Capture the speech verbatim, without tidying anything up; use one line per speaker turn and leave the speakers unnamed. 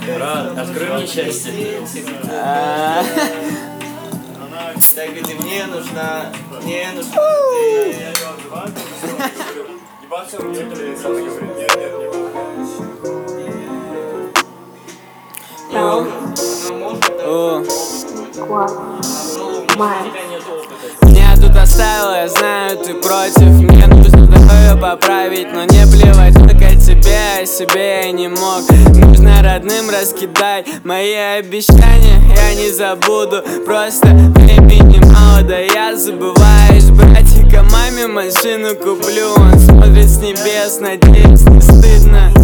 Брат, открой мне счастье.
Так ведь мне нужна, мне нужна
Меня тут оставила, я знаю, ты против. Мне нужно здоровье поправить, но не плевать только тебе, о себе я не мог. Нужно родным раскидать мои обещания, я не забуду. Просто времени мало, да я забываюсь. Братика, маме машину куплю, он смотрит с небес, надеюсь, не стыдно.